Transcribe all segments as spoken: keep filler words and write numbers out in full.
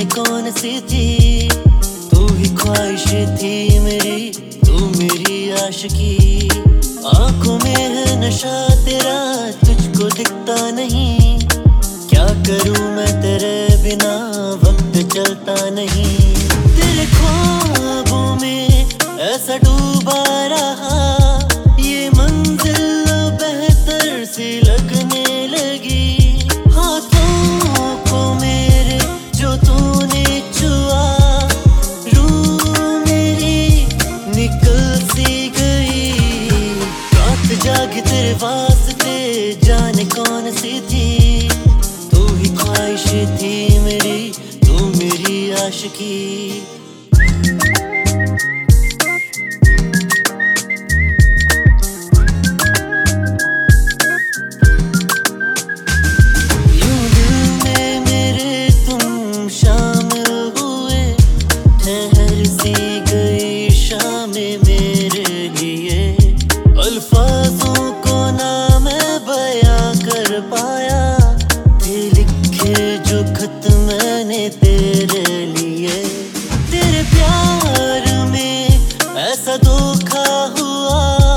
जाने कौन सी थी, तू ही ख्वाहिश थी मेरी, तू मेरी आशिकी। आंखों में है नशा तेरा, तुझको दिखता नहीं। क्या करूं मैं तेरे बिना, वक्त चलता नहीं। तेरे ख्वाबों में ऐसा डूबा रहा, ये मंजिल बेहतर सी लगने लगी। हाथों को मेरे जो तूने छुआ, रूह मेरी निकल सी गई। रात जाग तेरे वास्ते, जाने कौन सी थी, तू ही ख्वाहिश थी मेरी, तू मेरी आशिकी। अल्फाजों को ना मैं बयां कर पाया, थे लिखे जो खत मैंने तेरे लिए। तेरे प्यार में ऐसा धोखा हुआ,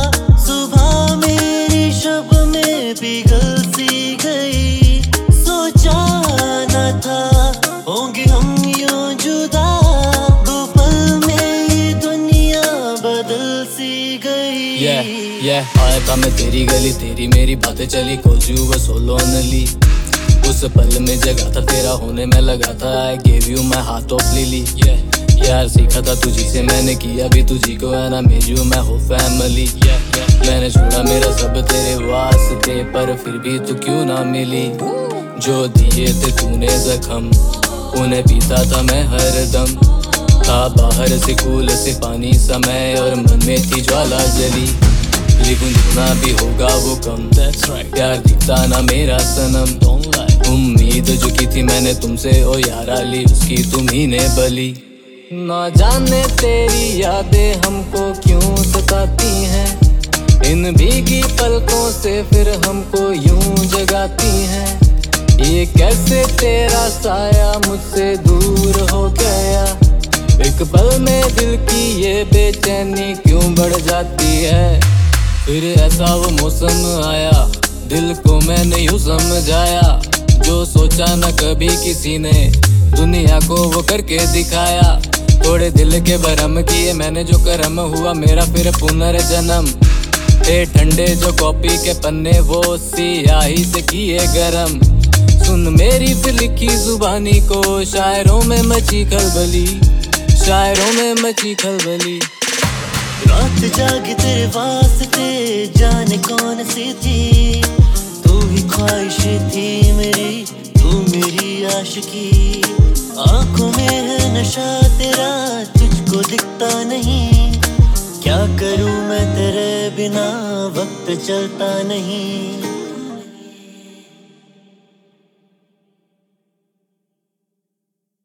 सुबह मेरी शब में पिघल सी गई। सोचा न था होंगे हम यूं जुदा, दो पल में ये दुनिया बदल सी गई। yeah, yeah, आया था मैं तेरी गली, तेरी मेरी बातें चली, खोजी वो सोलो अनली। उस पल में जगा था तेरा होने में लगा था, I gave you my heart of lily. yeah, यार सीखा था तुझी से मैंने, किया भी तुझी को है ना मेरी मैं हो फैमिली। yeah, yeah, मैंने छोड़ा मेरा सब तेरे वास्ते, पर फिर भी तू क्यों ना मिली। जो दिए थे तूने जख्म, उन्हें पीता था मैं हरदम। था बाहर से कूल से पानी समय, और मन में थी ज्वाला जली। लेकिन जितना भी होगा वो कम, right. प्यार दिखता ना मेरा सनम। उम्मीद जो की थी मैंने तुमसे, ओ यारा ली उसकी तुम ही ने बली। ना जाने तेरी यादें हमको क्यों सताती हैं, इन भीगी पलकों से फिर हमको यूं जगाती हैं। ये कैसे तेरा साया मुझसे दूर हो गया, एक पल में दिल की ये बेचैनी क्यों बढ़ जाती है। फिर ऐसा वो मौसम आया, दिल को मैंने यूं समझाया, जो सोचा न कभी किसी ने, दुनिया को वो करके दिखाया। थोड़े दिल के भरम किए मैंने, जो कर्म हुआ मेरा फिर पुनर्जन्म। थे ठंडे जो कॉपी के पन्ने, वो सियाही से किए गरम। सुन मेरी फिर लिखी जुबानी को, शायरों में मची खलबली, शायरों में मची खलबली। रात जाग तेरे वास्ते, जाने कौन सी थी, तू ही ख्वाहिश थी मेरी, तू मेरी आशिकी। आंखों में है नशा तेरा, तुझको दिखता नहीं। क्या करूं मैं तेरे बिना, वक्त चलता नहीं।